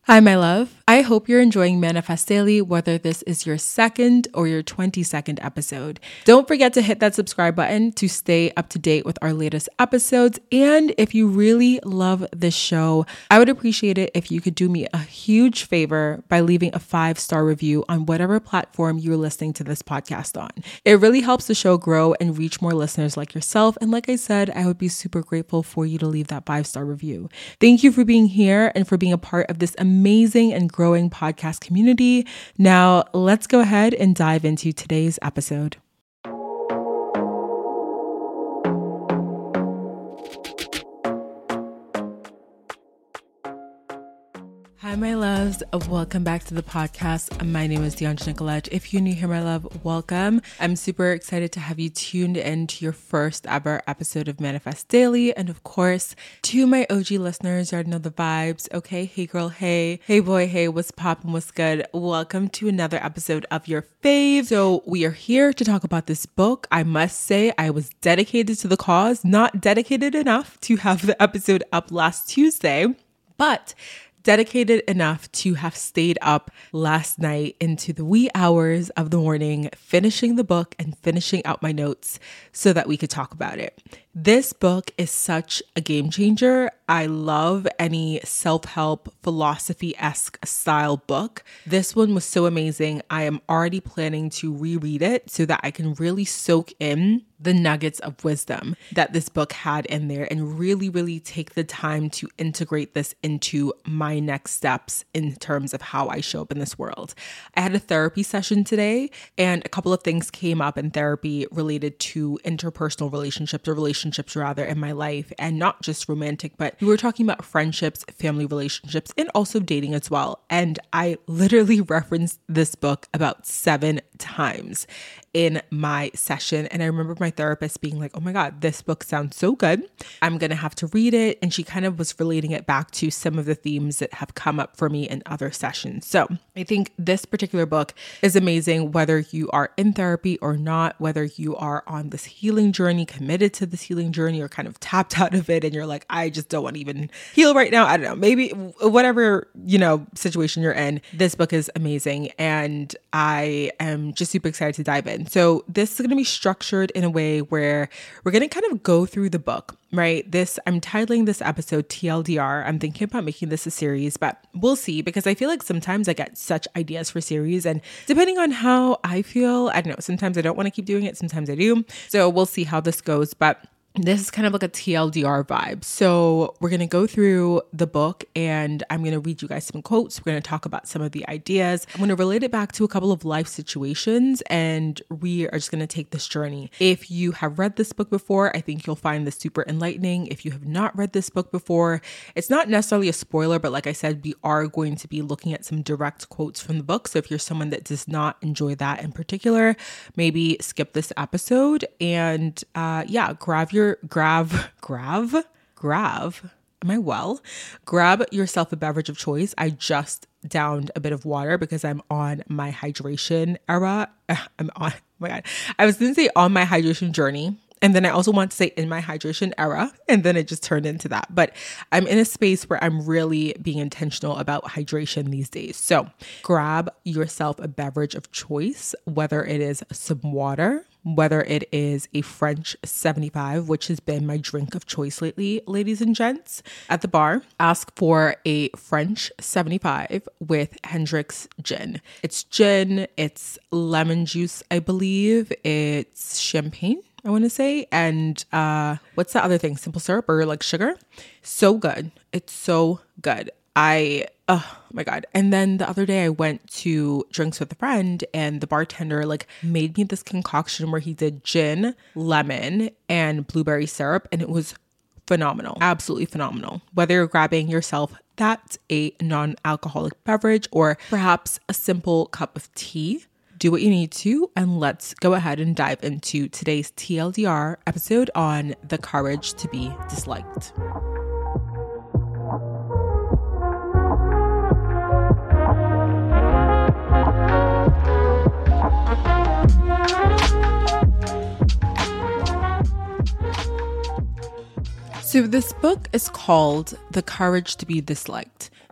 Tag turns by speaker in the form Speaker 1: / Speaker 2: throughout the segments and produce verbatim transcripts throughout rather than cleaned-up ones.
Speaker 1: Hi, my love. I hope you're enjoying Manifest Daily, whether this is your second or your twenty-second episode. Don't forget to hit that subscribe button to stay up to date with our latest episodes. And if you really love this show, I would appreciate it if you could do me a huge favor by leaving a five-star review on whatever platform you're listening to this podcast on. It really helps the show grow and reach more listeners like yourself. And like I said, I would be super grateful for you to leave that five-star review. Thank you for being here and for being a part of this amazing amazing and growing podcast community. Now, let's go ahead and dive into today's episode. Hi, my loves. Welcome back to the podcast. My name is Deandra Nicolette. If you're new here, my love, welcome. I'm super excited to have you tuned in to your first ever episode of Manifest Daily. And of course, to my O G listeners, you already know the vibes. Okay, hey girl, hey. Hey boy, hey, what's poppin', what's good? Welcome to another episode of your fave. So we are here to talk about this book. I must say I was dedicated to the cause, not dedicated enough to have the episode up last Tuesday, but dedicated enough to have stayed up last night into the wee hours of the morning, finishing the book and finishing out my notes so that we could talk about it. This book is such a game changer. I love any self-help philosophy-esque style book. This one was so amazing. I am already planning to reread it so that I can really soak in the nuggets of wisdom that this book had in there and really, really take the time to integrate this into my next steps in terms of how I show up in this world. I had a therapy session today and a couple of things came up in therapy related to interpersonal relationships or relationships rather in my life, and not just romantic, but we were talking about friendships, family relationships, and also dating as well. And I literally referenced this book about seven times in my session. And I remember my therapist being like, oh my God, this book sounds so good. I'm going to have to read it. And she kind of was relating it back to some of the themes that have come up for me in other sessions. So I think this particular book is amazing, whether you are in therapy or not, whether you are on this healing journey, committed to this healing journey, or kind of tapped out of it. And you're like, I just don't want to even heal right now. I don't know, maybe whatever, you know, situation you're in, this book is amazing. And I am just super excited to dive in. So this is going to be structured in a way where we're going to kind of go through the book, right? This, I'm titling this episode T L D R. I'm thinking about making this a series, but we'll see, because I feel like sometimes I get such ideas for series, and depending on how I feel, I don't know, sometimes I don't want to keep doing it. Sometimes I do. So we'll see how this goes, but this is kind of like a T L D R vibe. So we're going to go through the book and I'm going to read you guys some quotes. We're going to talk about some of the ideas. I'm going to relate it back to a couple of life situations, and we are just going to take this journey. If you have read this book before, I think you'll find this super enlightening. If you have not read this book before, it's not necessarily a spoiler, but like I said, we are going to be looking at some direct quotes from the book. So if you're someone that does not enjoy that in particular, maybe skip this episode and uh, yeah, grab your grab, grab, grab. Am I well? Grab yourself a beverage of choice. I just downed a bit of water because I'm on my hydration era. I'm on, oh my God. I was going to say on my hydration journey. And then I also want to say in my hydration era, and then it just turned into that. But I'm in a space where I'm really being intentional about hydration these days. So grab yourself a beverage of choice, whether it is some water, whether it is a French seventy-five, which has been my drink of choice lately, ladies and gents. At the bar, ask for a French seventy-five with Hendrick's gin. It's gin, it's lemon juice, I believe, it's champagne, I want to say. And uh, what's the other thing? Simple syrup or like sugar? So good. It's so good. I, oh my God. And then the other day I went to drinks with a friend and the bartender like made me this concoction where he did gin, lemon, and blueberry syrup. And it was phenomenal. Absolutely phenomenal. Whether you're grabbing yourself that's a non-alcoholic beverage or perhaps a simple cup of tea, do what you need to, and let's go ahead and dive into today's T L D R episode on the courage to be disliked. So this book is called The Courage to be Disliked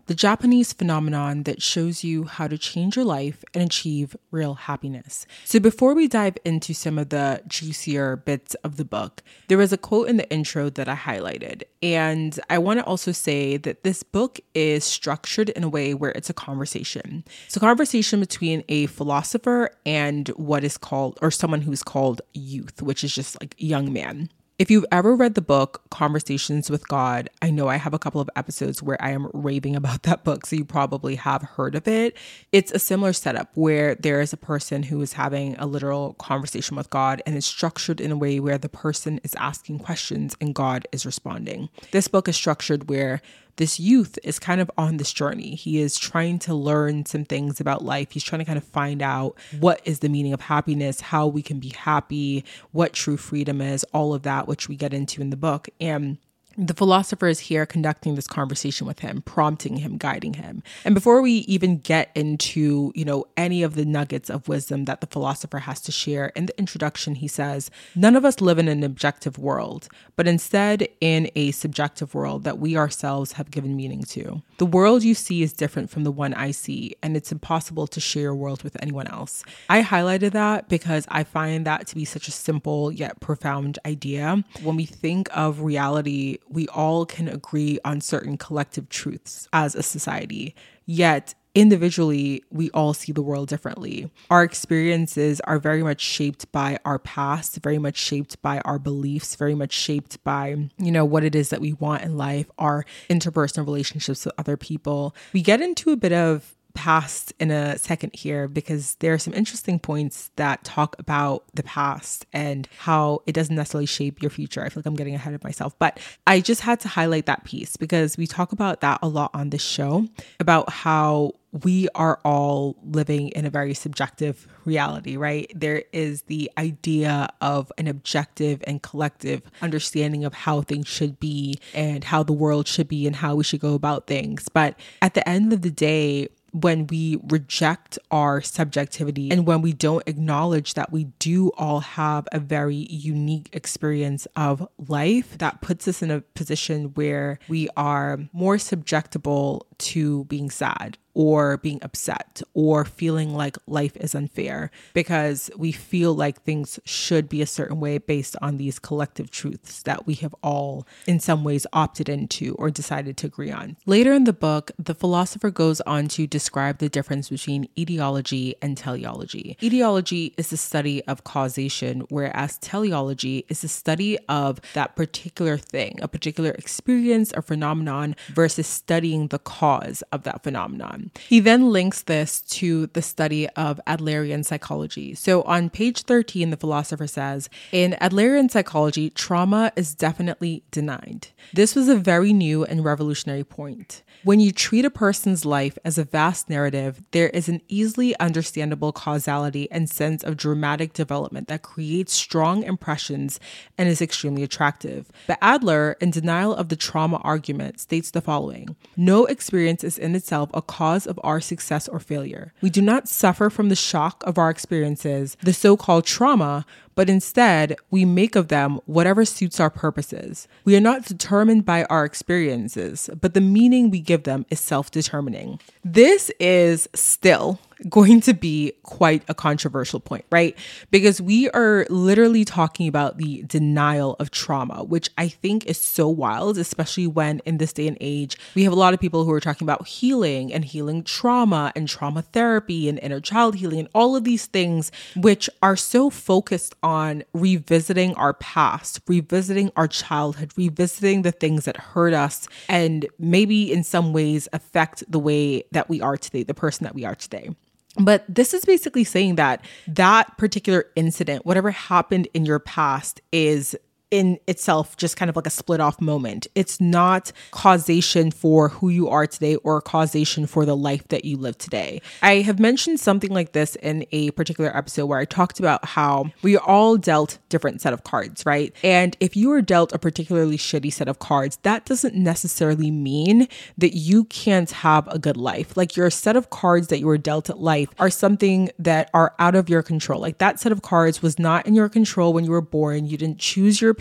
Speaker 1: the Japanese phenomenon that shows you how to change your life and achieve real happiness. So before we dive into some of the juicier bits of the book, there was a quote in the intro that I highlighted. And I want to also say that this book is structured in a way where it's a conversation. It's a conversation between a philosopher and what is called, or someone who's called youth, which is just like a young man. If you've ever read the book, Conversations with God, I know I have a couple of episodes where I am raving about that book, so you probably have heard of it. It's a similar setup where there is a person who is having a literal conversation with God, and it's structured in a way where the person is asking questions and God is responding. This book is structured where this youth is kind of on this journey. He is trying to learn some things about life. He's trying to kind of find out what is the meaning of happiness, how we can be happy, what true freedom is, all of that, which we get into in the book. And the philosopher is here conducting this conversation with him, prompting him, guiding him. And before we even get into, you know, any of the nuggets of wisdom that the philosopher has to share, in the introduction, he says, none of us live in an objective world, but instead in a subjective world that we ourselves have given meaning to. The world you see is different from the one I see, and it's impossible to share a world with anyone else. I highlighted that because I find that to be such a simple yet profound idea. When we think of reality, we all can agree on certain collective truths as a society, yet individually, we all see the world differently. Our experiences are very much shaped by our past, very much shaped by our beliefs, very much shaped by, you know, what it is that we want in life, our interpersonal relationships with other people. We get into a bit of past in a second here because there are some interesting points that talk about the past and how it doesn't necessarily shape your future. I feel like I'm getting ahead of myself, but I just had to highlight that piece because we talk about that a lot on this show, about how we are all living in a very subjective reality, right? There is the idea of an objective and collective understanding of how things should be and how the world should be and how we should go about things. But at the end of the day, when we reject our subjectivity and when we don't acknowledge that we do all have a very unique experience of life, that puts us in a position where we are more susceptible to being sad or being upset or feeling like life is unfair because we feel like things should be a certain way based on these collective truths that we have all in some ways opted into or decided to agree on. Later in the book, the philosopher goes on to describe the difference between etiology and teleology. Etiology is the study of causation, whereas teleology is the study of that particular thing, a particular experience or phenomenon versus studying the cause of that phenomenon. He then links this to the study of Adlerian psychology. So on page thirteen, the philosopher says, in Adlerian psychology, trauma is definitely denied. This was a very new and revolutionary point. When you treat a person's life as a vast narrative, there is an easily understandable causality and sense of dramatic development that creates strong impressions and is extremely attractive. But Adler, in denial of the trauma argument, states the following: no experience is in itself a cause of our success or failure. We do not suffer from the shock of our experiences, the so-called trauma, but instead we make of them whatever suits our purposes. We are not determined by our experiences, but the meaning we give them is self-determining. This is still going to be quite a controversial point, right? Because we are literally talking about the denial of trauma, which I think is so wild, especially when in this day and age, we have a lot of people who are talking about healing and healing trauma and trauma therapy and inner child healing and all of these things, which are so focused on revisiting our past, revisiting our childhood, revisiting the things that hurt us and maybe in some ways affect the way that we are today, the person that we are today. But this is basically saying that that particular incident, whatever happened in your past, is in itself just kind of like a split off moment. It's not causation for who you are today or causation for the life that you live today. I have mentioned something like this in a particular episode where I talked about how we are all dealt different set of cards, right? And if you are dealt a particularly shitty set of cards, that doesn't necessarily mean that you can't have a good life. Like your set of cards that you were dealt at life are something that are out of your control. Like that set of cards was not in your control when you were born. You didn't choose your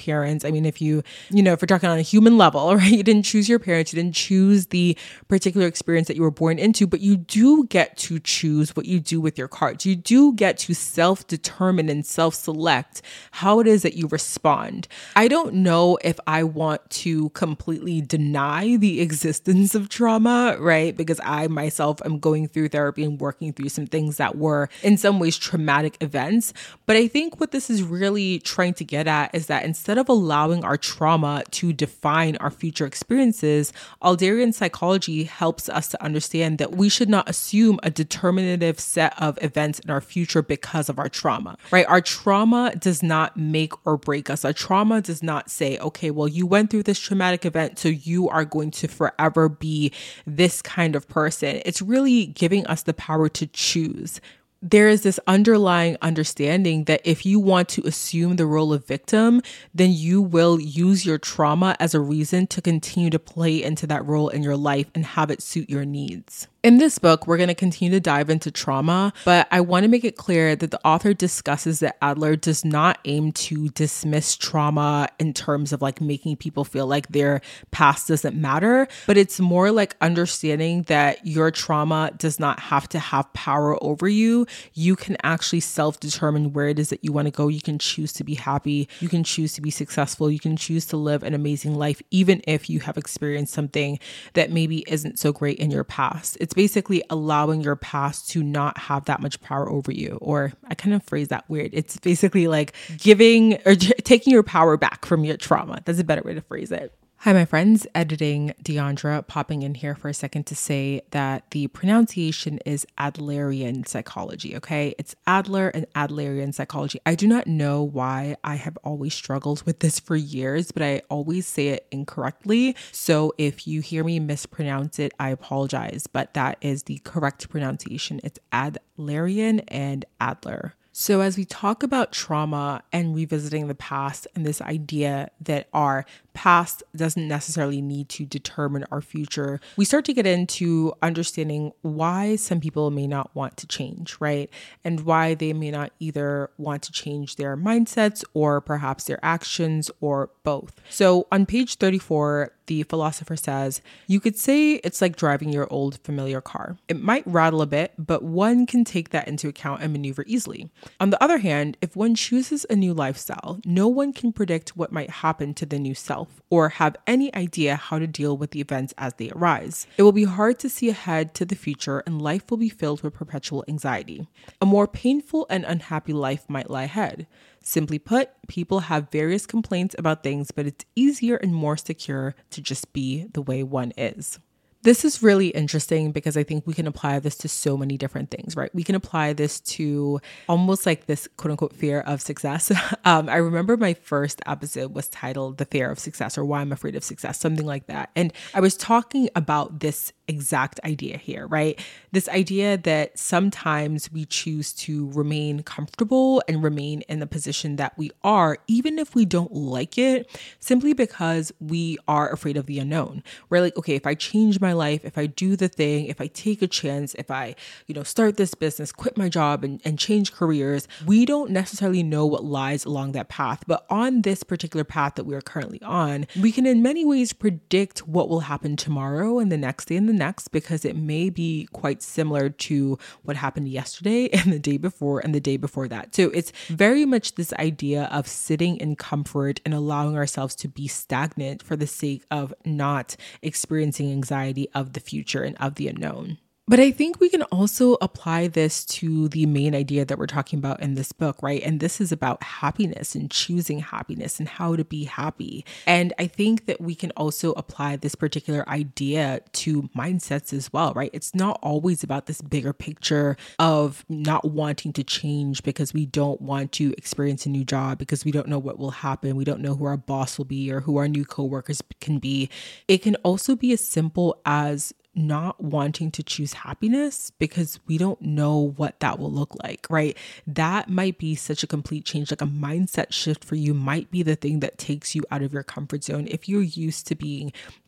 Speaker 1: parents. I mean, if you, you know, if we're talking on a human level, right, you didn't choose your parents, you didn't choose the particular experience that you were born into, but you do get to choose what you do with your cards. You do get to self-determine and self-select how it is that you respond. I don't know if I want to completely deny the existence of trauma, right? Because I myself am going through therapy and working through some things that were in some ways traumatic events. But I think what this is really trying to get at is that instead of allowing our trauma to define our future experiences, Adlerian psychology helps us to understand that we should not assume a determinative set of events in our future because of our trauma, right? Our trauma does not make or break us. Our trauma does not say, okay, well, you went through this traumatic event, so you are going to forever be this kind of person. It's really giving us the power to choose. There is this underlying understanding that if you want to assume the role of victim, then you will use your trauma as a reason to continue to play into that role in your life and have it suit your needs. In this book, we're going to continue to dive into trauma, but I want to make it clear that the author discusses that Adler does not aim to dismiss trauma in terms of like making people feel like their past doesn't matter, but it's more like understanding that your trauma does not have to have power over you. You can actually self-determine where it is that you want to go. You can choose to be happy. You can choose to be successful. You can choose to live an amazing life, even if you have experienced something that maybe isn't so great in your past. It's basically allowing your past to not have that much power over you. Or I kind of phrase that weird. It's basically like giving or taking your power back from your trauma. That's a better way to phrase it. Hi, my friends. Editing Deandra popping in here for a second to say that the pronunciation is Adlerian psychology, okay? It's Adler and Adlerian psychology. I do not know why I have always struggled with this for years, but I always say it incorrectly. So if you hear me mispronounce it, I apologize, but that is the correct pronunciation. It's Adlerian and Adler. So as we talk about trauma and revisiting the past and this idea that our past doesn't necessarily need to determine our future, we start to get into understanding why some people may not want to change, right? And why they may not either want to change their mindsets or perhaps their actions or both. So on page thirty-four, the philosopher says, you could say it's like driving your old familiar car. It might rattle a bit, but one can take that into account and maneuver easily. On the other hand, if one chooses a new lifestyle, no one can predict what might happen to the new self or have any idea how to deal with the events as they arise. It will be hard to see ahead to the future and life will be filled with perpetual anxiety. A more painful and unhappy life might lie ahead. Simply put, people have various complaints about things, but it's easier and more secure to just be the way one is. This is really interesting because I think we can apply this to so many different things, right? We can apply this to almost like this quote unquote fear of success. um, I remember my first episode was titled The Fear of Success or Why I'm Afraid of Success, something like that. And I was talking about this exact idea here, right? This idea that sometimes we choose to remain comfortable and remain in the position that we are, even if we don't like it, simply because we are afraid of the unknown. We're like, okay, if I change my life, if I do the thing, if I take a chance, if I, you know, start this business, quit my job and, and change careers, we don't necessarily know what lies along that path. But on this particular path that we are currently on, we can in many ways predict what will happen tomorrow and the next day and the next, because it may be quite similar to what happened yesterday and the day before and the day before that. So it's very much this idea of sitting in comfort and allowing ourselves to be stagnant for the sake of not experiencing anxiety of the future and of the unknown. But I think we can also apply this to the main idea that we're talking about in this book, right? And this is about happiness and choosing happiness and how to be happy. And I think that we can also apply this particular idea to mindsets as well, right? It's not always about this bigger picture of not wanting to change because we don't want to experience a new job, because we don't know what will happen. We don't know who our boss will be or who our new coworkers can be. It can also be as simple as not wanting to choose happiness because we don't know what that will look like, right? That might be such a complete change. Like a mindset shift for you might be the thing that takes you out of your comfort zone. If you're used to being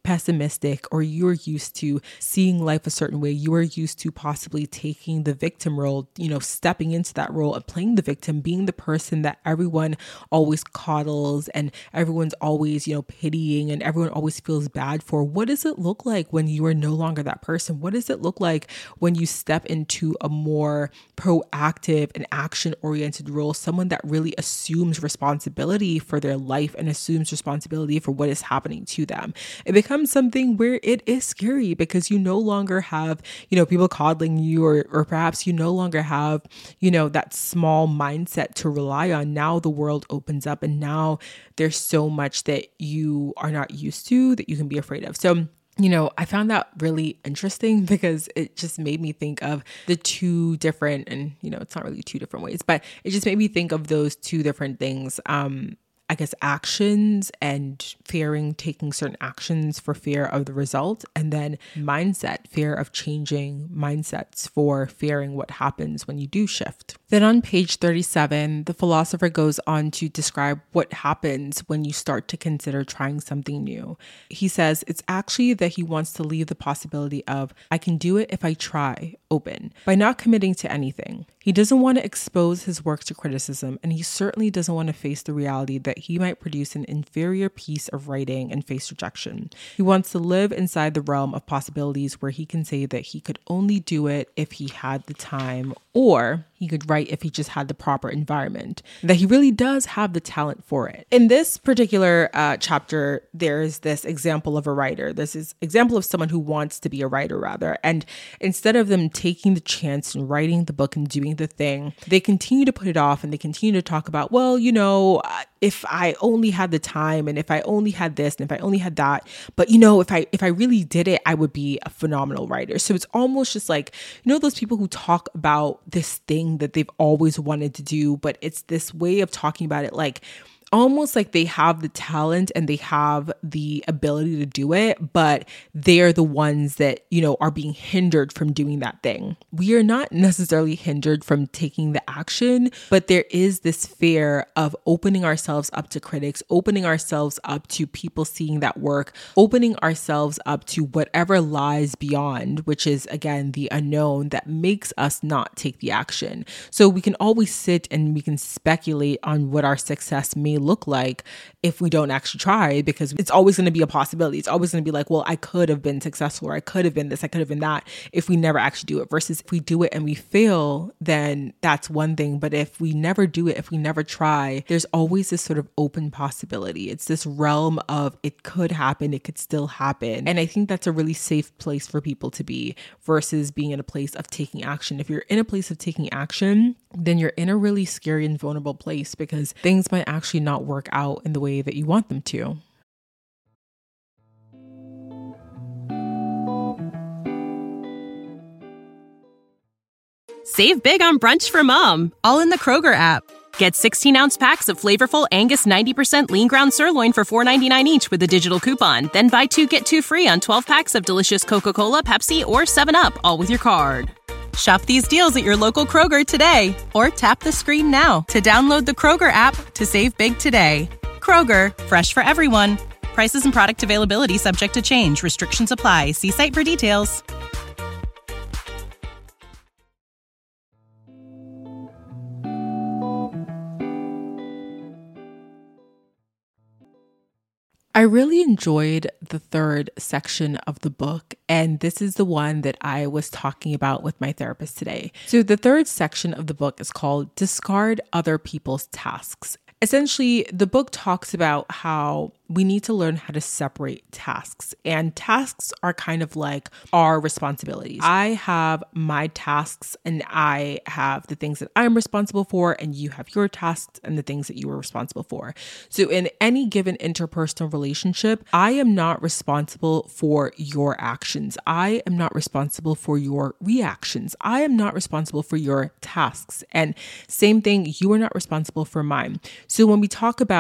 Speaker 1: pessimistic, or you're used to seeing life a certain way. You are used to possibly taking the victim role, you know, stepping into that role of playing the victim, being the person that everyone always coddles and everyone's always, you know, pitying and everyone always feels bad for. What does it look like when you are no longer that person? What does it look like when you step into a more proactive and action-oriented role, someone that really assumes responsibility for their life and assumes responsibility for what is happening to them? It becomes something where it is scary because you no longer have, you know, people coddling you, or, or perhaps you no longer have, you know, that small mindset to rely on. Now the world opens up and now there's so much that you are not used to that you can be afraid of. So, you know, I found that really interesting because it just made me think of the two different, and, you know, it's not really two different ways, but it just made me think of those two different things. Um, I guess actions and fearing taking certain actions for fear of the result, and then mindset, fear of changing mindsets for fearing what happens when you do shift. Then on page thirty-seven, the philosopher goes on to describe what happens when you start to consider trying something new. He says it's actually that he wants to leave the possibility of, I can do it if I try, open, by not committing to anything. He doesn't want to expose his work to criticism, and he certainly doesn't want to face the reality that he might produce an inferior piece of writing and face rejection. He wants to live inside the realm of possibilities where he can say that he could only do it if he had the time, or he could write if he just had the proper environment, that he really does have the talent for it. In this particular uh, chapter, there's this example of a writer. There's this example of someone who wants to be a writer, rather. And instead of them taking the chance and writing the book and doing the thing, they continue to put it off, and they continue to talk about, well, you know, if I only had the time, and if I only had this, and if I only had that, but you know, if I if I really did it, I would be a phenomenal writer. So it's almost just like, you know, those people who talk about this thing that they've always wanted to do, but it's this way of talking about it like almost like they have the talent and they have the ability to do it, but they're the ones that, you know, are being hindered from doing that thing. We are not necessarily hindered from taking the action, but there is this fear of opening ourselves up to critics, opening ourselves up to people seeing that work, opening ourselves up to whatever lies beyond, which is, again, the unknown that makes us not take the action. So we can always sit and we can speculate on what our success may look like if we don't actually try, because it's always going to be a possibility. It's always going to be like, well, I could have been successful, or I could have been this, I could have been that, if we never actually do it. Versus if we do it and we fail, then that's one thing. But if we never do it, if we never try, there's always this sort of open possibility. It's this realm of it could happen, it could still happen. And I think that's a really safe place for people to be versus being in a place of taking action. If you're in a place of taking action, then you're in a really scary and vulnerable place because things might actually not work out in the way that you want them to.
Speaker 2: Save big on brunch for mom, all in the Kroger app. Get sixteen ounce packs of flavorful Angus ninety percent lean ground sirloin for four ninety-nine each with a digital coupon. Then buy two, get two free on twelve packs of delicious Coca-Cola, Pepsi, or seven up, all with your card. Shop these deals at your local Kroger today, or tap the screen now to download the Kroger app to save big today. Kroger, fresh for everyone. Prices and product availability subject to change. Restrictions apply. See site for details.
Speaker 1: I really enjoyed the third section of the book, and this is the one that I was talking about with my therapist today. So the third section of the book is called Discard Other People's Tasks. Essentially, the book talks about how we need to learn how to separate tasks, and tasks are kind of like our responsibilities. I have my tasks and I have the things that I'm responsible for, and you have your tasks and the things that you are responsible for. So in any given interpersonal relationship, I am not responsible for your actions. I am not responsible for your reactions. I am not responsible for your tasks. And same thing, you are not responsible for mine. So when we talk about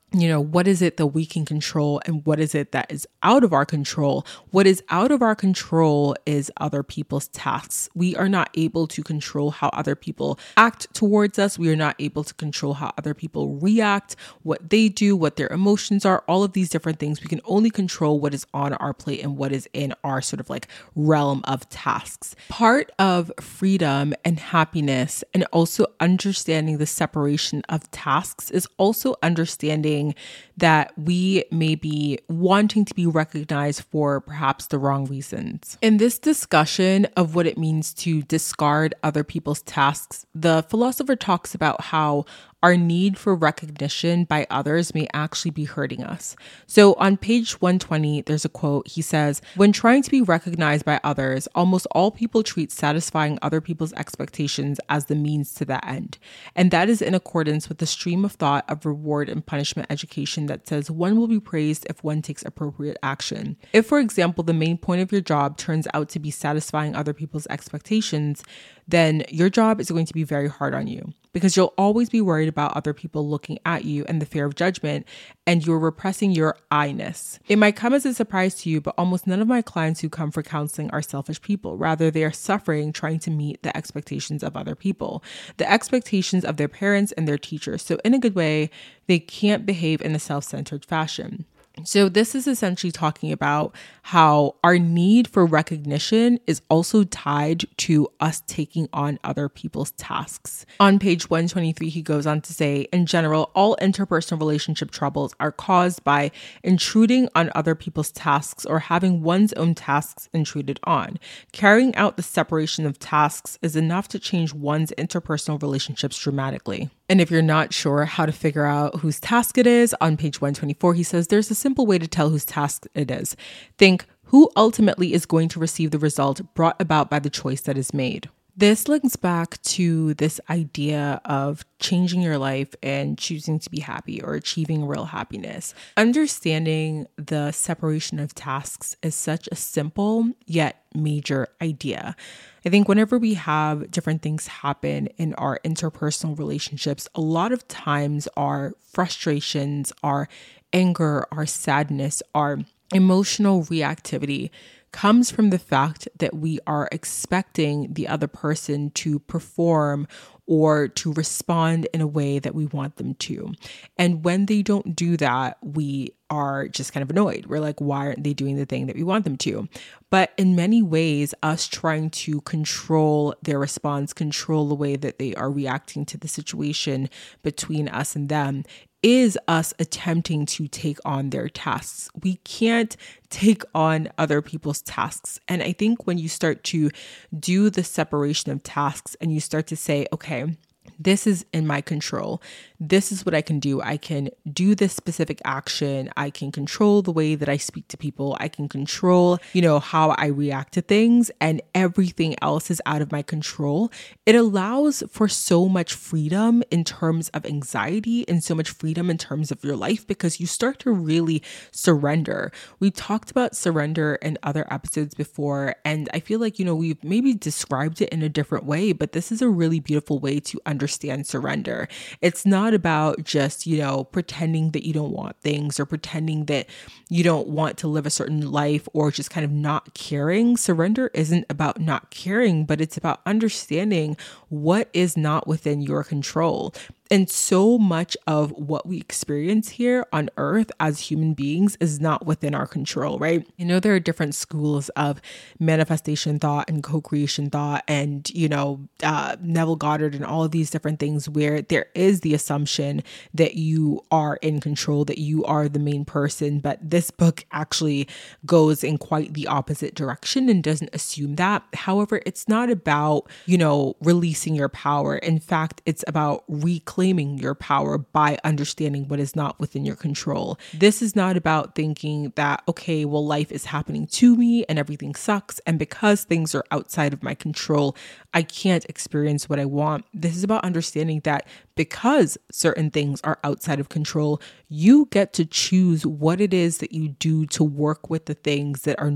Speaker 1: you know, what is it that we can control and what is it that is out of our control? What is out of our control is other people's tasks. We are not able to control how other people act towards us. We are not able to control how other people react, what they do, what their emotions are, all of these different things. We can only control what is on our plate and what is in our sort of like realm of tasks. Part of freedom and happiness and also understanding the separation of tasks is also understanding that we may be wanting to be recognized for perhaps the wrong reasons. In this discussion of what it means to discard other people's tasks, the philosopher talks about how our need for recognition by others may actually be hurting us. So on page one twenty, there's a quote. He says, "When trying to be recognized by others, almost all people treat satisfying other people's expectations as the means to that end. And that is in accordance with the stream of thought of reward and punishment education that says one will be praised if one takes appropriate action. If, for example, the main point of your job turns out to be satisfying other people's expectations, then your job is going to be very hard on you because you'll always be worried about other people looking at you and the fear of judgment, and you're repressing your I-ness. It might come as a surprise to you, but almost none of my clients who come for counseling are selfish people. Rather, they are suffering trying to meet the expectations of other people, the expectations of their parents and their teachers. So in a good way, they can't behave in a self-centered fashion." So this is essentially talking about how our need for recognition is also tied to us taking on other people's tasks. On page one twenty-three, he goes on to say, "In general, all interpersonal relationship troubles are caused by intruding on other people's tasks or having one's own tasks intruded on. Carrying out the separation of tasks is enough to change one's interpersonal relationships dramatically." And if you're not sure how to figure out whose task it is, on page one twenty-four, he says there's a simple way to tell whose task it is. Think who ultimately is going to receive the result brought about by the choice that is made. This links back to this idea of changing your life and choosing to be happy or achieving real happiness. Understanding the separation of tasks is such a simple yet major idea. I think whenever we have different things happen in our interpersonal relationships, a lot of times our frustrations, our anger, our sadness, our emotional reactivity comes from the fact that we are expecting the other person to perform or to respond in a way that we want them to. And when they don't do that, we are just kind of annoyed. We're like, why aren't they doing the thing that we want them to? But in many ways, us trying to control their response, control the way that they are reacting to the situation between us and them, is us attempting to take on their tasks. We can't take on other people's tasks. And I think when you start to do the separation of tasks and you start to say, okay, this is in my control. This is what I can do. I can do this specific action. I can control the way that I speak to people. I can control, you know, how I react to things, and everything else is out of my control. It allows for so much freedom in terms of anxiety and so much freedom in terms of your life because you start to really surrender. We talked about surrender in other episodes before, and I feel like, you know, we've maybe described it in a different way, but this is a really beautiful way to understand surrender. It's not about just, you know, pretending that you don't want things or pretending that you don't want to live a certain life or just kind of not caring. Surrender isn't about not caring, but it's about understanding what is not within your control. And so much of what we experience here on earth as human beings is not within our control, right? You know, there are different schools of manifestation thought and co-creation thought and, you know, uh, Neville Goddard and all of these different things where there is the assumption that you are in control, that you are the main person. But this book actually goes in quite the opposite direction and doesn't assume that. However, it's not about, you know, releasing your power. In fact, it's about reclaiming Claiming your power by understanding what is not within your control. This is not about thinking that, okay, well, life is happening to me and everything sucks. And because things are outside of my control, I can't experience what I want. This is about understanding that because certain things are outside of control, you get to choose what it is that you do to work with the things that are not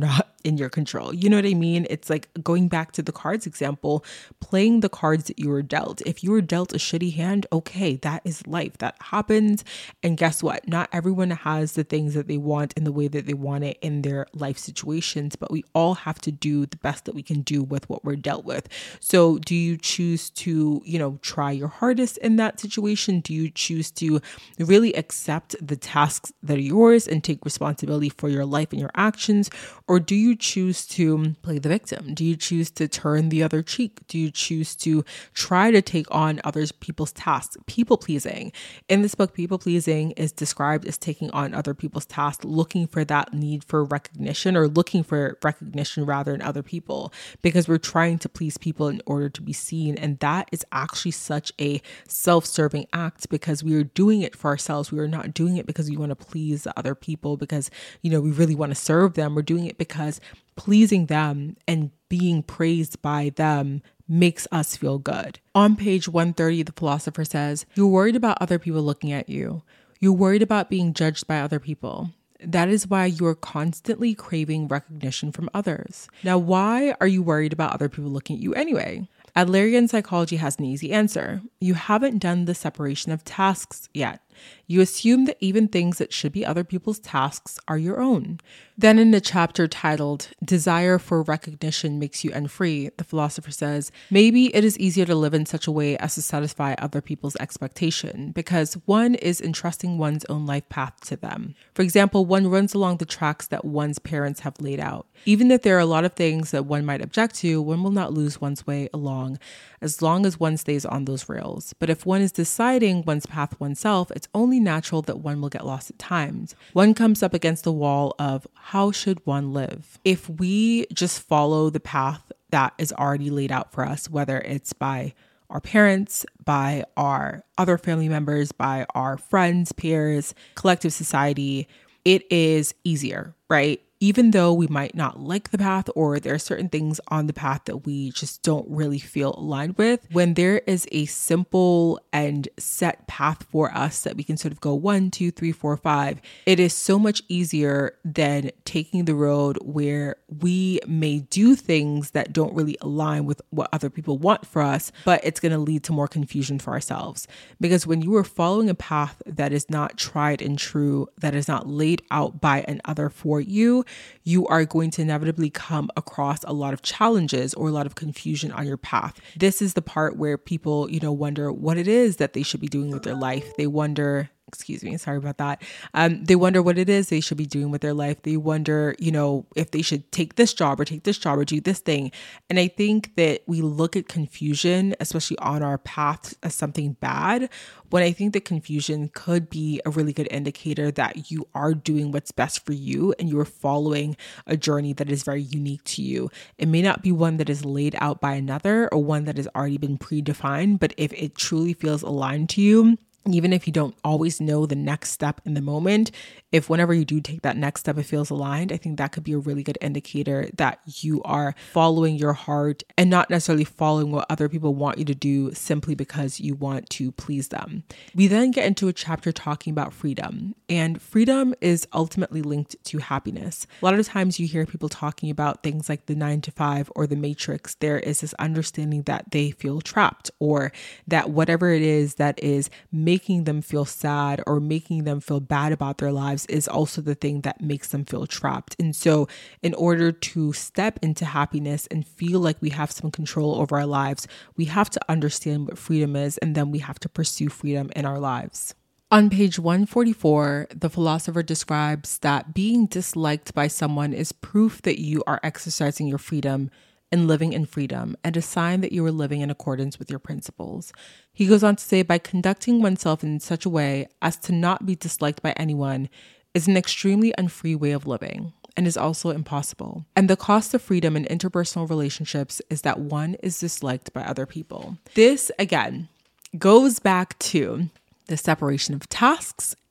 Speaker 1: in your control. You know what I mean? It's like going back to the cards example, playing the cards that you were dealt. If you were dealt a shitty hand, okay, that is life. That happens. And guess what? Not everyone has the things that they want in the way that they want it in their life situations, but we all have to do the best that we can do with what we're dealt with. So do you choose to, you know, try your hardest in that situation? Do you choose to really accept the tasks that are yours and take responsibility for your life and your actions? Or do you choose to play the victim? Do you choose to turn the other cheek? Do you choose to try to take on other people's tasks? People pleasing. In this book, people pleasing is described as taking on other people's tasks, looking for that need for recognition or looking for recognition rather in other people, because we're trying to please people in order to be seen. And that is actually such a self-serving act, because we are doing it for ourselves. We are not doing it because we want to please the other people, because, you know, we really want to serve them. We're doing it because pleasing them and being praised by them makes us feel good. On page one thirty, the philosopher says, you're worried about other people looking at you. You're worried about being judged by other people. That is why you are constantly craving recognition from others. Now, why are you worried about other people looking at you anyway? Adlerian psychology has an easy answer. You haven't done the separation of tasks yet. You assume that even things that should be other people's tasks are your own. Then in a chapter titled, Desire for Recognition Makes You Unfree, the philosopher says, maybe it is easier to live in such a way as to satisfy other people's expectation, because one is entrusting one's own life path to them. For example, one runs along the tracks that one's parents have laid out. Even if there are a lot of things that one might object to, one will not lose one's way along as long as one stays on those rails. But if one is deciding one's path oneself, it's only natural that one will get lost at times. One comes up against the wall of how should one live? If we just follow the path that is already laid out for us, whether it's by our parents, by our other family members, by our friends, peers, collective society, it is easier, right? Even though we might not like the path, or there are certain things on the path that we just don't really feel aligned with, when there is a simple and set path for us that we can sort of go one, two, three, four, five, it is so much easier than taking the road where we may do things that don't really align with what other people want for us, but it's going to lead to more confusion for ourselves. Because when you are following a path that is not tried and true, that is not laid out by another for you, you are going to inevitably come across a lot of challenges or a lot of confusion on your path. This is the part where people, you know, wonder what it is that they should be doing with their life. They wonder, excuse me, sorry about that. Um, they wonder what it is they should be doing with their life. They wonder, you know, if they should take this job or take this job or do this thing. And I think that we look at confusion, especially on our path, as something bad, when I think that confusion could be a really good indicator that you are doing what's best for you and you are following a journey that is very unique to you. It may not be one that is laid out by another or one that has already been predefined, but if it truly feels aligned to you, even if you don't always know the next step in the moment, if whenever you do take that next step, it feels aligned, I think that could be a really good indicator that you are following your heart and not necessarily following what other people want you to do simply because you want to please them. We then get into a chapter talking about freedom, and freedom is ultimately linked to happiness. A lot of times you hear people talking about things like the nine to five or the matrix. There is this understanding that they feel trapped, or that whatever it is that is making them feel sad or making them feel bad about their lives is also the thing that makes them feel trapped. And so in order to step into happiness and feel like we have some control over our lives, we have to understand what freedom is, and then we have to pursue freedom in our lives. On page one forty-four, the philosopher describes that being disliked by someone is proof that you are exercising your freedom and living in freedom, and a sign that you are living in accordance with your principles. He goes on to say, by conducting oneself in such a way as to not be disliked by anyone is an extremely unfree way of living, and is also impossible. And the cost of freedom in interpersonal relationships is that one is disliked by other people. This, again, goes back to the separation of tasks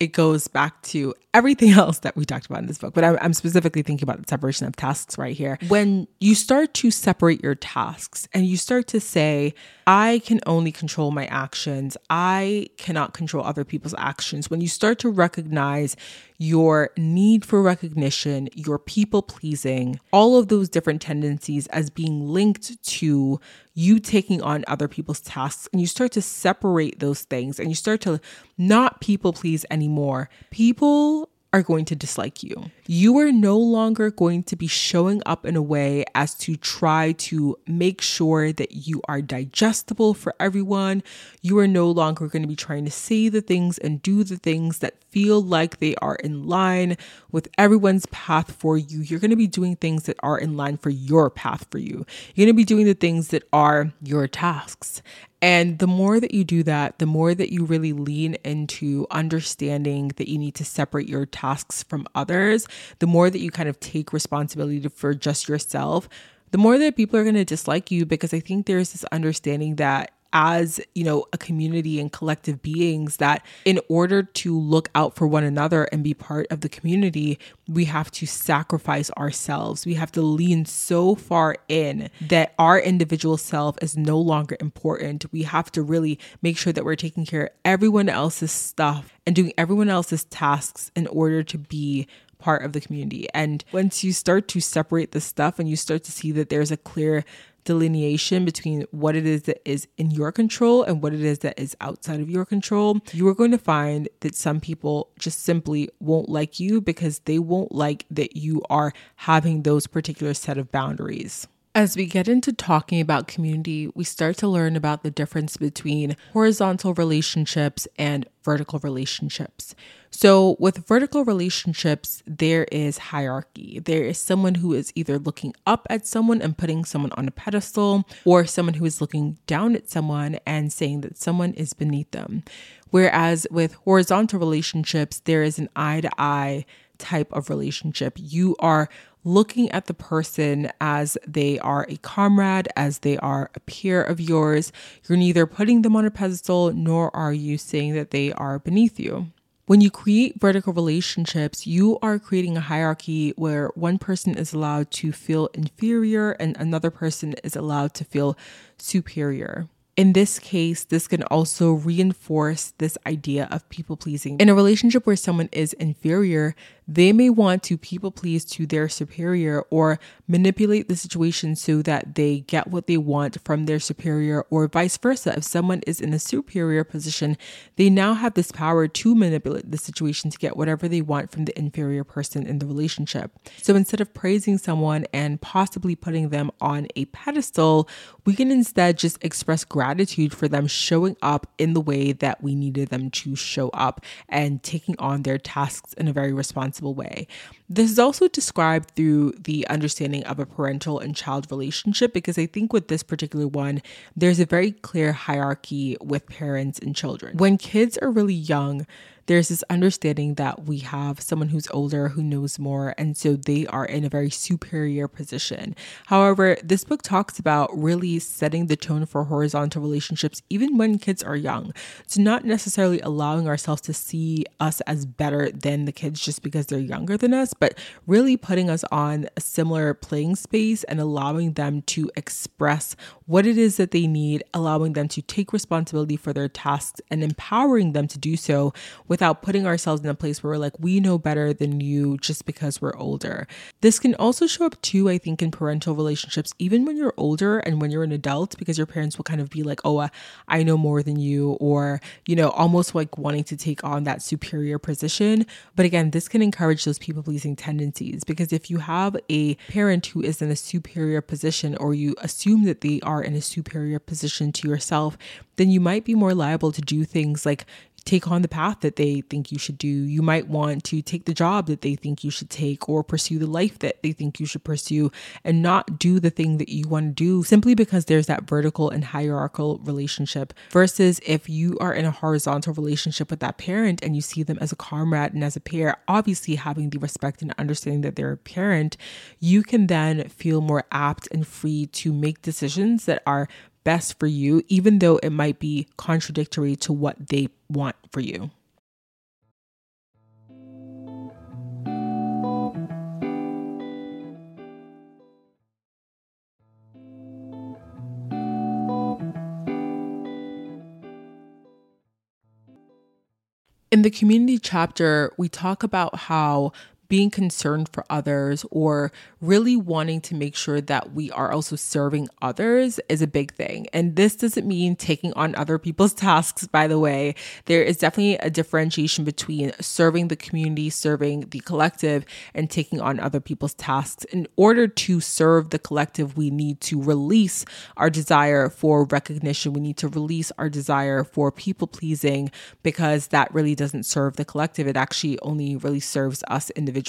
Speaker 1: it goes back to everything else that we talked about in this book, but I'm specifically thinking about the separation of tasks right here. When you start to separate your tasks and you start to say, I can only control my actions, I cannot control other people's actions. When you start to recognize your need for recognition, your people pleasing, all of those different tendencies as being linked to you taking on other people's tasks, and you start to separate those things and you start to not people please anymore, people are going to dislike you. You are no longer going to be showing up in a way as to try to make sure that you are digestible for everyone. You are no longer going to be trying to say the things and do the things that feel like they are in line with everyone's path for you. You're going to be doing things that are in line for your path for you. You're going to be doing the things that are your tasks. And the more that you do that, the more that you really lean into understanding that you need to separate your tasks from others, the more that you kind of take responsibility for just yourself, the more that people are going to dislike you, because I think there's this understanding that as, you know, a community and collective beings, that in order to look out for one another and be part of the community, we have to sacrifice ourselves. We have to lean so far in that our individual self is no longer important. We have to really make sure that we're taking care of everyone else's stuff and doing everyone else's tasks in order to be part of the community. And once you start to separate the stuff and you start to see that there's a clear delineation between what it is that is in your control and what it is that is outside of your control, you are going to find that some people just simply won't like you because they won't like that you are having those particular set of boundaries. As we get into talking about community, we start to learn about the difference between horizontal relationships and vertical relationships. So with vertical relationships, there is hierarchy. There is someone who is either looking up at someone and putting someone on a pedestal, or someone who is looking down at someone and saying that someone is beneath them. Whereas with horizontal relationships, there is an eye-to-eye type of relationship. You are looking at the person as they are a comrade, as they are a peer of yours. You're neither putting them on a pedestal, nor are you saying that they are beneath you. When you create vertical relationships, you are creating a hierarchy where one person is allowed to feel inferior and another person is allowed to feel superior. In this case, this can also reinforce this idea of people pleasing. In a relationship where someone is inferior, they may want to people please to their superior or manipulate the situation so that they get what they want from their superior, or vice versa. If someone is in a superior position, they now have this power to manipulate the situation to get whatever they want from the inferior person in the relationship. So instead of praising someone and possibly putting them on a pedestal, we can instead just express gratitude for them showing up in the way that we needed them to show up and taking on their tasks in a very responsible way. This is also described through the understanding of a parental and child relationship, because I think with this particular one, there's a very clear hierarchy with parents and children. When kids are really young, there's this understanding that we have someone who's older who knows more, and so they are in a very superior position. However, this book talks about really setting the tone for horizontal relationships even when kids are young. So not necessarily allowing ourselves to see us as better than the kids just because they're younger than us, but really putting us on a similar playing space and allowing them to express what it is that they need, allowing them to take responsibility for their tasks and empowering them to do so without putting ourselves in a place where we're like, we know better than you just because we're older. This can also show up too, I think, in parental relationships, even when you're older and when you're an adult, because your parents will kind of be like, oh, uh, I know more than you, or, you know, almost like wanting to take on that superior position. But again, this can encourage those people-pleasing tendencies, because if you have a parent who is in a superior position, or you assume that they are in a superior position to yourself, then you might be more liable to do things like take on the path that they think you should do. You might want to take the job that they think you should take, or pursue the life that they think you should pursue, and not do the thing that you want to do simply because there's that vertical and hierarchical relationship. Versus if you are in a horizontal relationship with that parent and you see them as a comrade and as a peer, obviously having the respect and understanding that they're a parent, you can then feel more apt and free to make decisions that are best for you, even though it might be contradictory to what they want for you. In the community chapter, we talk about how being concerned for others or really wanting to make sure that we are also serving others is a big thing. And this doesn't mean taking on other people's tasks, by the way. There is definitely a differentiation between serving the community, serving the collective, and taking on other people's tasks. In order to serve the collective, we need to release our desire for recognition. We need to release our desire for people pleasing, because that really doesn't serve the collective. It actually only really serves us individually.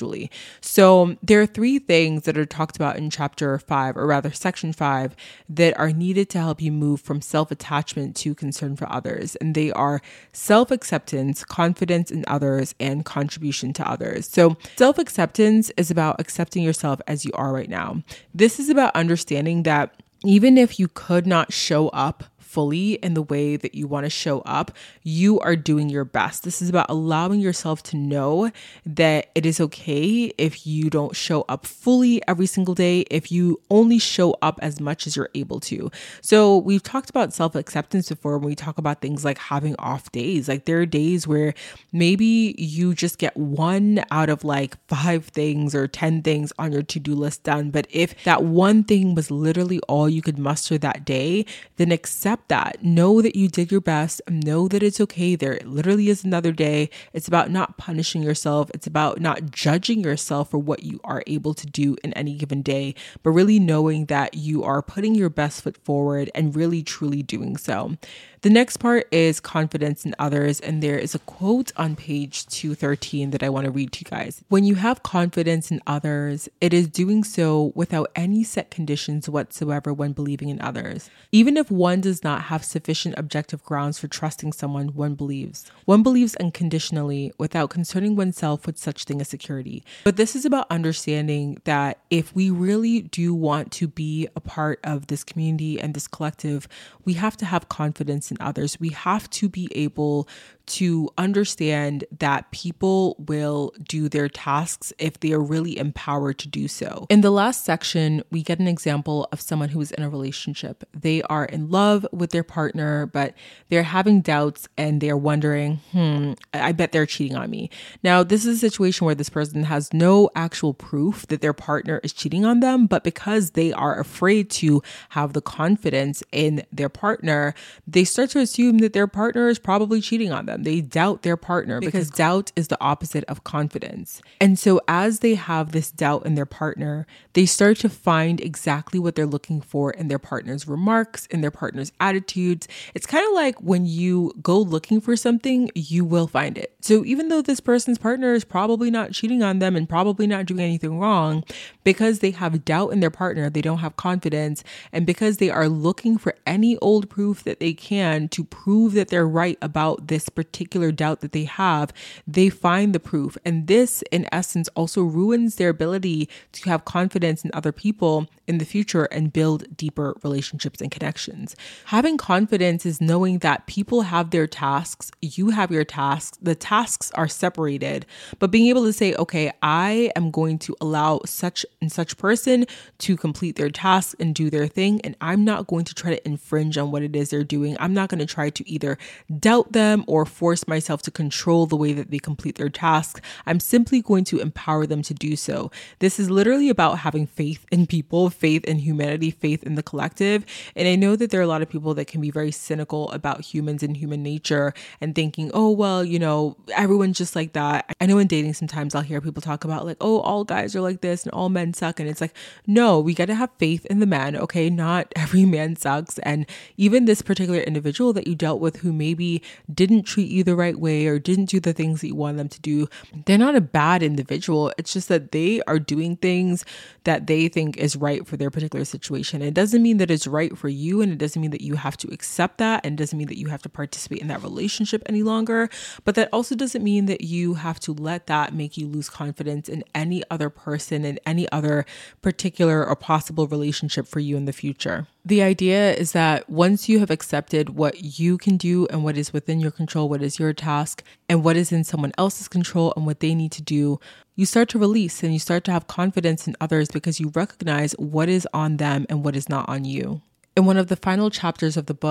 Speaker 1: So there are three things that are talked about in chapter five, or rather section five, that are needed to help you move from self-attachment to concern for others. And they are self-acceptance, confidence in others, and contribution to others. So self-acceptance is about accepting yourself as you are right now. This is about understanding that even if you could not show up fully in the way that you want to show up, you are doing your best. This is about allowing yourself to know that it is okay if you don't show up fully every single day, if you only show up as much as you're able to. So we've talked about self-acceptance before when we talk about things like having off days. Like there are days where maybe you just get one out of like five things or ten things on your to-do list done. But if that one thing was literally all you could muster that day, then accept that. Know that you did your best. Know that it's okay. There literally is another day. It's about not punishing yourself. It's about not judging yourself for what you are able to do in any given day, but really knowing that you are putting your best foot forward and really truly doing so. The next part is confidence in others, and there is a quote on page two thirteen that I want to read to you guys. When you have confidence in others, it is doing so without any set conditions whatsoever when believing in others. Even if one does not have sufficient objective grounds for trusting someone, one believes. One believes unconditionally without concerning oneself with such thing as security. But this is about understanding that if we really do want to be a part of this community and this collective, we have to have confidence in others. We have to be able to understand that people will do their tasks if they are really empowered to do so. In the last section, we get an example of someone who is in a relationship. They are in love with their partner, but they're having doubts and they're wondering, hmm, I bet they're cheating on me. Now, this is a situation where this person has no actual proof that their partner is cheating on them, but because they are afraid to have the confidence in their partner, they start to assume that their partner is probably cheating on them. They doubt their partner because doubt is the opposite of confidence. And so as they have this doubt in their partner, they start to find exactly what they're looking for in their partner's remarks, in their partner's attitudes. It's kind of like when you go looking for something, you will find it. So even though this person's partner is probably not cheating on them and probably not doing anything wrong, because they have doubt in their partner, they don't have confidence, and because they are looking for any old proof that they can to prove that they're right about this particular doubt that they have, they find the proof. And this, in essence, also ruins their ability to have confidence in other people in the future and build deeper relationships and connections. Having confidence is knowing that people have their tasks, you have your tasks, the tasks are separated, but being able to say, okay, I am going to allow such and such person to complete their task and do their thing, and I'm not going to try to infringe on what it is they're doing. I'm not going to try to either doubt them or force myself to control the way that they complete their tasks. I'm simply going to empower them to do so. This is literally about having faith in people, faith in humanity, faith in the collective. And I know that there are a lot of people that can be very cynical about humans and human nature and thinking, oh, well, you know, everyone's just like that. I know in dating sometimes I'll hear people talk about like, oh, all guys are like this and all men suck. And it's like, no, we got to have faith in the man. Okay, not every man sucks. And even this particular individual that you dealt with who maybe didn't treat you the right way or didn't do the things that you want them to do, they're not a bad individual. It's just that they are doing things that they think is right for their particular situation. It doesn't mean that it's right for you, and it doesn't mean that you have to accept that, and it doesn't mean that you have to participate in that relationship any longer. But that also doesn't mean that you have to let that make you lose confidence in any other person and any other particular or possible relationship for you in the future. The idea is that once you have accepted what you can do and what is within your control, what is your task, and what is in someone else's control and what they need to do, you start to release and you start to have confidence in others because you recognize what is on them and what is not on you. In one of the final chapters of the book,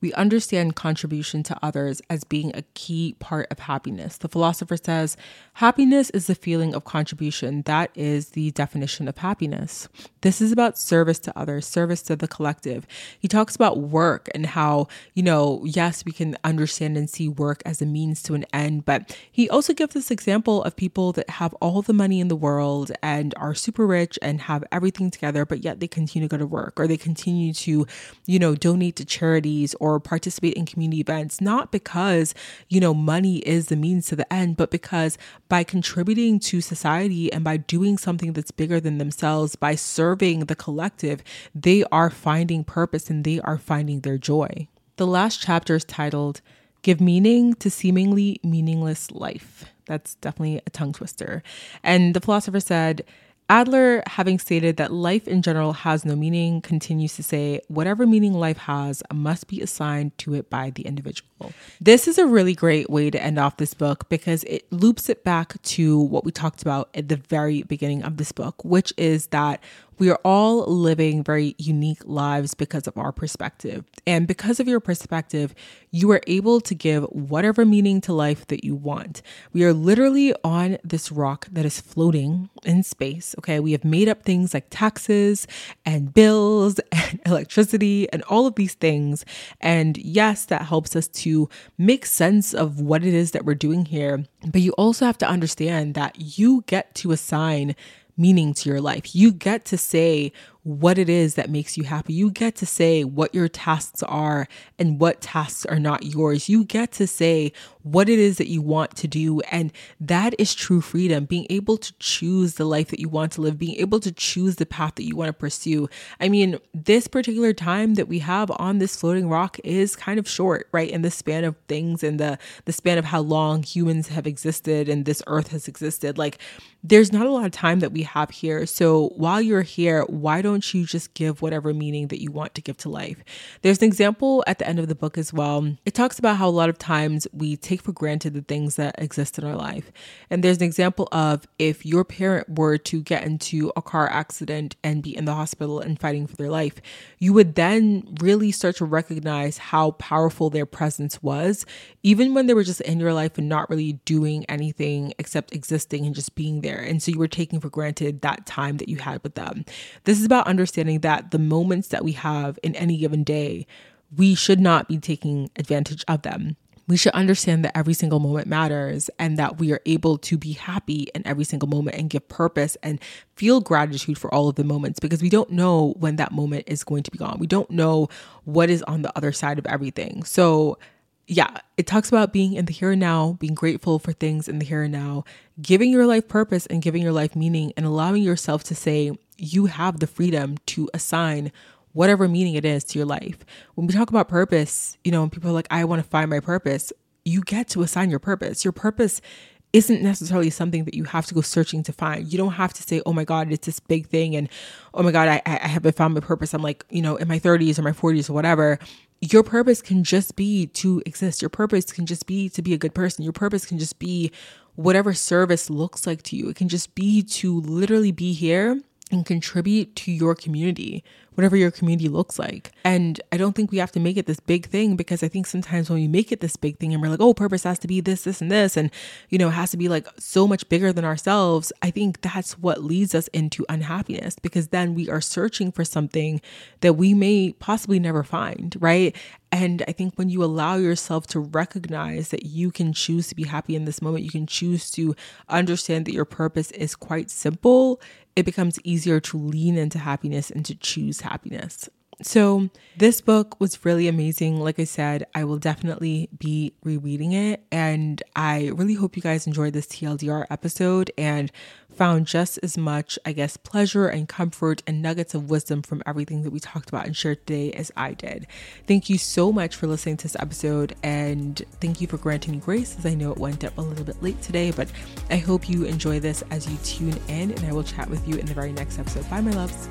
Speaker 1: we understand contribution to others as being a key part of happiness. The philosopher says, happiness is the feeling of contribution. That is the definition of happiness. This is about service to others, service to the collective. He talks about work and how, you know, yes, we can understand and see work as a means to an end, but he also gives this example of people that have all the money in the world and are super rich and have everything together, but yet they continue to go to work, or they continue to, you know, donate to charities or participate in community events, not because, you know, money is the means to the end, but because by contributing to society and by doing something that's bigger than themselves, by serving the collective, they are finding purpose and they are finding their joy. The last chapter is titled, Give Meaning to Seemingly Meaningless Life. That's definitely a tongue twister. And the philosopher said, Adler, having stated that life in general has no meaning, continues to say, whatever meaning life has must be assigned to it by the individual. This is a really great way to end off this book because it loops it back to what we talked about at the very beginning of this book, which is that we are all living very unique lives because of our perspective. And because of your perspective, you are able to give whatever meaning to life that you want. We are literally on this rock that is floating in space. Okay, we have made up things like taxes and bills and electricity and all of these things. And yes, that helps us to make sense of what it is that we're doing here. But you also have to understand that you get to assign meaning to your life. You get to say what it is that makes you happy. You get to say what your tasks are and what tasks are not yours. You get to say what it is that you want to do. And that is true freedom, being able to choose the life that you want to live, being able to choose the path that you want to pursue. I mean, this particular time that we have on this floating rock is kind of short, right? In the span of things and the, the span of how long humans have existed and this earth has existed. Like, there's not a lot of time that we have here. So while you're here, why don't you just give whatever meaning that you want to give to life? There's an example at the end of the book as well. It talks about how a lot of times we take for granted the things that exist in our life. And there's an example of if your parent were to get into a car accident and be in the hospital and fighting for their life, you would then really start to recognize how powerful their presence was, even when they were just in your life and not really doing anything except existing and just being there. And so you were taking for granted that time that you had with them. This is about understanding that the moments that we have in any given day, we should not be taking advantage of them. We should understand that every single moment matters and that we are able to be happy in every single moment and give purpose and feel gratitude for all of the moments, because we don't know when that moment is going to be gone. We don't know what is on the other side of everything. So yeah, it talks about being in the here and now, being grateful for things in the here and now, giving your life purpose and giving your life meaning, and allowing yourself to say you have the freedom to assign whatever meaning it is to your life. When we talk about purpose, you know, when people are like, I want to find my purpose, you get to assign your purpose. Your purpose isn't necessarily something that you have to go searching to find. You don't have to say, oh my God, it's this big thing. And oh my God, I, I haven't found my purpose. I'm like, you know, in my thirties or my forties or whatever. Your purpose can just be to exist. Your purpose can just be to be a good person. Your purpose can just be whatever service looks like to you. It can just be to literally be here and contribute to your community, whatever your community looks like. And I don't think we have to make it this big thing, because I think sometimes when we make it this big thing and we're like, oh, purpose has to be this, this, and this, and, you know, it has to be like so much bigger than ourselves, I think that's what leads us into unhappiness, because then we are searching for something that we may possibly never find, right? And I think when you allow yourself to recognize that you can choose to be happy in this moment, you can choose to understand that your purpose is quite simple, it becomes easier to lean into happiness and to choose happiness. So this book was really amazing. Like I said, I will definitely be rereading it. And I really hope you guys enjoyed this T L D R episode and found just as much, I guess, pleasure and comfort and nuggets of wisdom from everything that we talked about and shared today as I did. Thank you so much for listening to this episode. And thank you for granting me grace, as I know it went up a little bit late today. But I hope you enjoy this as you tune in, and I will chat with you in the very next episode. Bye, my loves.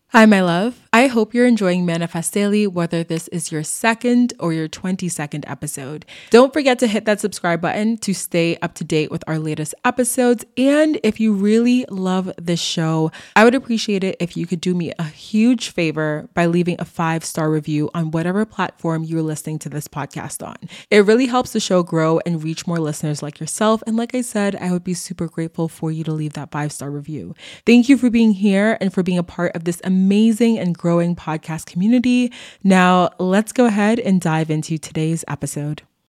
Speaker 1: Hi, my love. I hope you're enjoying Manifest Daily, whether this is your second or your twenty-second episode. Don't forget to hit that subscribe button to stay up to date with our latest episodes. And if you really love this show, I would appreciate it if you could do me a huge favor by leaving a five-star review on whatever platform you're listening to this podcast on. It really helps the show grow and reach more listeners like yourself. And like I said, I would be super grateful for you to leave that five-star review. Thank you for being here and for being a part of this amazing and growing podcast community. Now, let's go ahead and dive into today's episode.